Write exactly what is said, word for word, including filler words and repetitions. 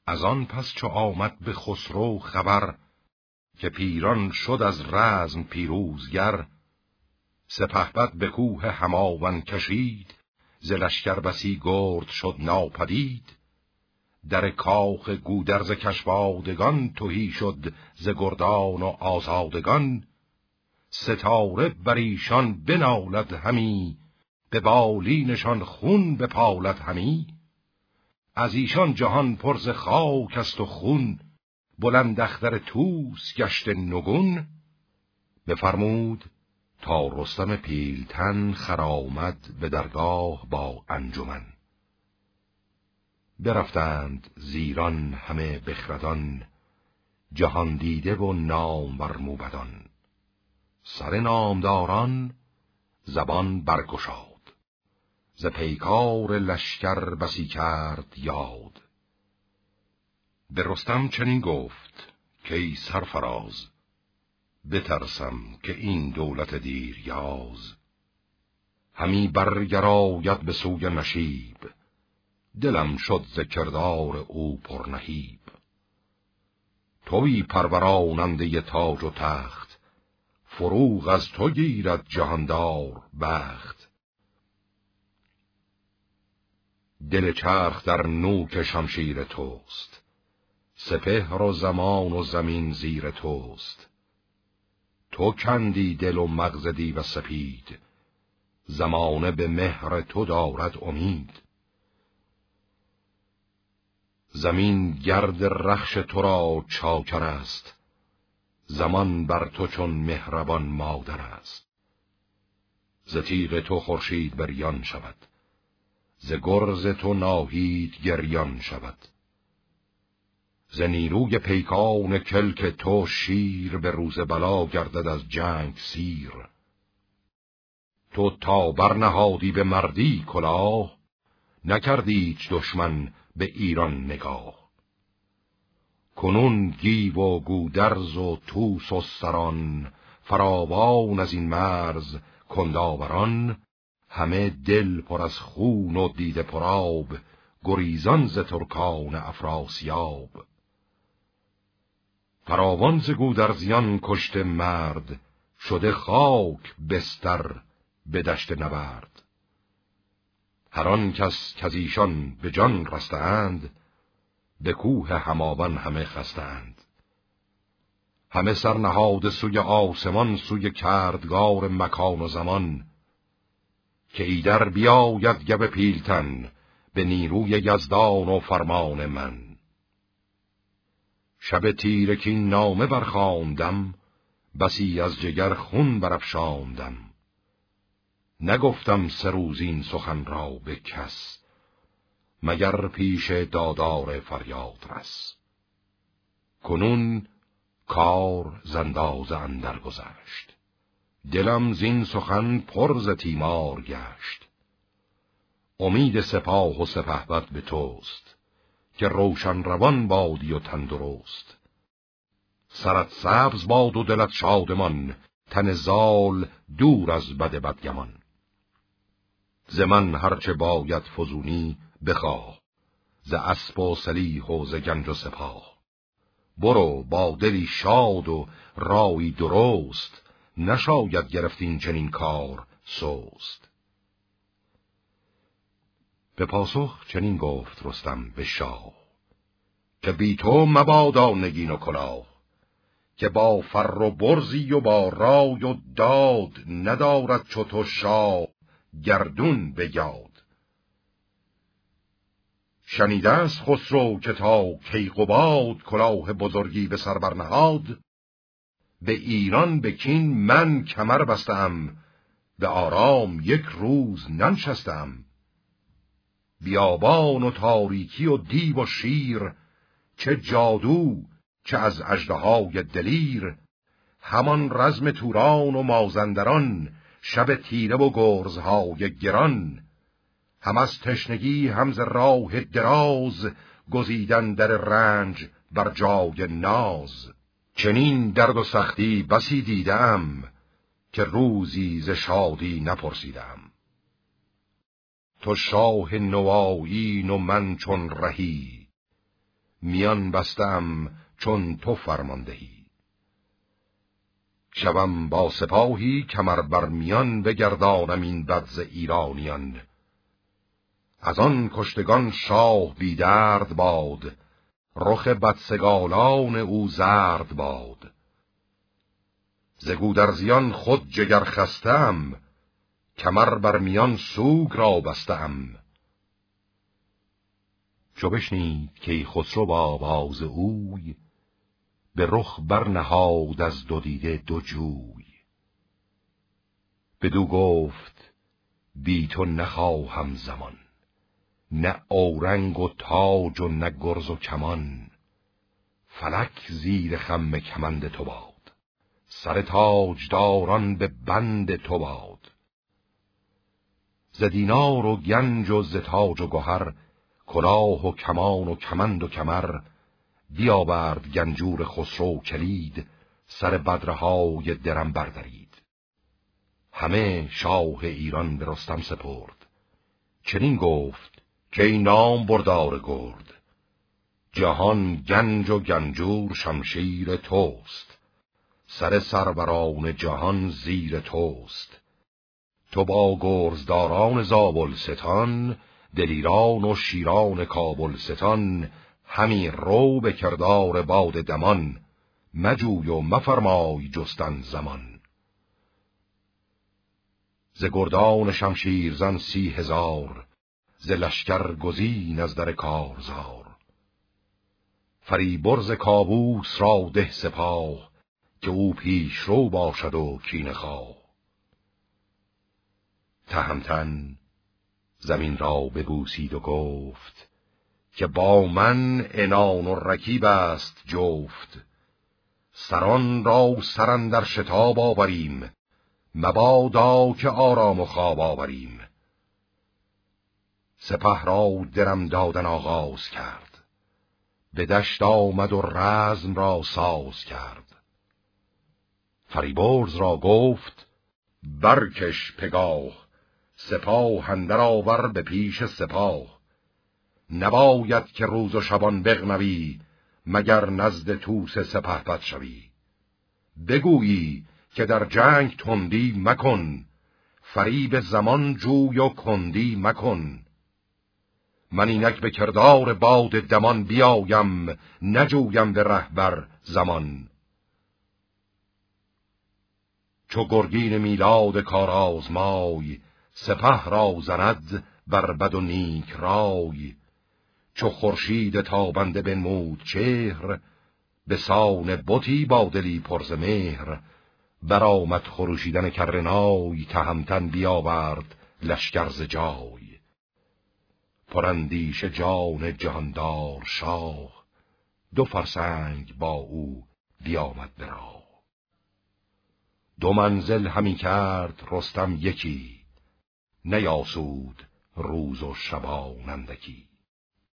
از آن پس چو آمد به خسرو خبر، که پیران شد از رزم پیروزگر. سپهبد به کوه هماون کشید، ز لشکر بسی گرد شد ناپدید. در کاخ گودرز کشوادگان، تهی شد ز گردان و آزادگان. ستاره بر ایشان بنالد همی، به بالینشان خون بپالد همی. از ایشان جهان پر ز خاک است و خون، بلند اختر طوس گشت نگون. بفرمود تا رستم پیلتن، خرامد به درگاه با انجمن. برفتند زیران همه بخردان، جهان دیده و نامور موبدان. سر نامداران زبان برگشاد، ز پیکار لشکر بسی کرد یاد. به رستم چنین گفت که ای سرفراز، بترسم که این دولت دیریاز. همی برگراید به سوی نشیب، دلم شد ز کردار او پرنهیب. تویی پروراننده تاج و تخت، فروغ از تو گیرد جهاندار بخت. دل چرخ در نوک شمشیر توست، سپهر و زمان و زمین زیر توست. تو کندی دل و مغز دیو سپید، زمانه به مهر تو دارد امید. زمین گرد رخش تو را چاکر است، زمان بر تو چون مهربان مادر است. ز تیغ تو خورشید بریان شود، ز گرز تو ناهید گریان شود. ز نیروی پیکان کلک تو شیر، به روز بلا گردد از جنگ سیر. تو تا برنهادی به مردی کلاه، نکردی هیچ دشمن به ایران نگاه. کنون گیو و گودرز و طوس و سران، فراوان از این مرز کنداوران. همه دل پر از خون و دیده پرآب، گریزان ز ترکان افراسیاب. فراوان ز گودرزیان کشته مرد، شده خاک بستر به دشت نبرد. هر آن کس کز ایشان به جان رستند، به کوه هماون همه خستند. همه سرنهاد سوی آسمان، سوی کردگار مکان و زمان. که ایدر بیاید گو پیلتن، به نیروی یزدان و فرمان من. شب تیرکین نامه برخواندم، بسی از جگر خون برافشاندم. نگفتم سه روز این سخن را به کس، مگر پیش دادار فریاد رس. کنون کار زندازه اندر گذشت، دلم زین سخن پر ز تیمار گشت. امید سپاه و سپهبد به توست، که روشن روان بادی و تندرست. سرت سبز باد و دلت شادمان، تن زال دور از بد بدگمان. ز من هرچه باید فزونی بخواه، ز اسب و سلیح و ز گنج و سپاه. برو با دلی شاد و رایی درست، نشاید گرفتین چنین کار سست. به پاسخ چنین گفت رستم به شاه، که بی تو مبادا نگین و کلاه. که با فر و برزی و با رای و داد، ندارد چو تو شاه گردون به یاد. شنیده است خسرو که تا کیقباد، کلاه بزرگی به سر برنهاد. به ایران به کین من کمر بستم، به آرام یک روز ننشستم. بیابان و تاریکی و دیو و شیر، چه جادو چه از اژدهای دلیر. همان رزم توران و مازندران، شب تیره و گرزهای گران. هم از تشنگی هم ز راه دراز، گزیدن در رنج بر جای ناز. چنین درد و سختی بسی دیدم، که روزی ز شادی نپرسیدم. تو شاه نوآیین و من چون رهی، میان بستم چون تو فرماندهی. شوم با سپاهی کمر بر میان، بگردانم این بد ز ایرانیان. از آن کشتگان شاه بی درد باد، رخ بدسگالان او زرد باد. ز گودرزیان خود جگر خستم، کمر بر میان سوگ را بستم. چو بشنید کیخسرو با آواز اوی، به رخ برنهاد از دو دیده دو جوی. بدو گفت بی تو نخواهم زمان، نه اورنگ و تاج و نه گرز و کمان. فلک زیر خم کمند تو باد، سر تاجداران به بند تو باد. ز دینار و گنج و ز تاج و گهر، کلاه و کمان و کمند و کمر. بیاورد گنجور خسرو کلید، سر بدرهای درم بردرید. همه شاه ایران به رستم سپرد، چنین گفت که ای نام بردار گرد. جهان گنج و گنجور شمشیر توست، سر سروران جهان زیر توست. تو با گرزداران زابلستان، دلیران و شیران کابلستان. همی رو به کردار باد دمان، مجوی و مفرمای جستن زمان. ز گردان شمشیرزن سی هزار، ز لشکر گزین از در کارزار. فریبرز کاووس را ده سپاه، که او پیش رو باشد و کینه خواه. تهمتن زمین را ببوسید و گفت، که با من عنان و رکیب است جفت. سران را سر اندر شتاب آوریم، مبادا که آرام و خواب آوریم. سپه را درم دادن آغاز کرد، به دشت آمد و رزم را ساز کرد. فریبرز را گفت برکش پگاه، سپاه اندر آور به پیش سپاه. نباید که روز و شبان بغنوی، مگر نزد توس سپهبد شوی. بگویی که در جنگ تندی مکن، فریب زمان جوی و کندی مکن. من اینک به کردار باد دمان بیایم، نجویم به رهبر زمان. چو گرگین میلاد کارآزمای، سپه را زند بر بد و نیک رای. چو خورشید تابنده بنمود چهر، به سان بتی با دلی پر ز مهر. برآمد خروشیدن کرنای، تهمتن بیاورد لشکر ز جای. پراندیشه جان جهاندار شاه، دو فرسنگ با او بیامد به راه. دو منزل همی کرد رستم یکی، نیاسود روز و شبانندکی.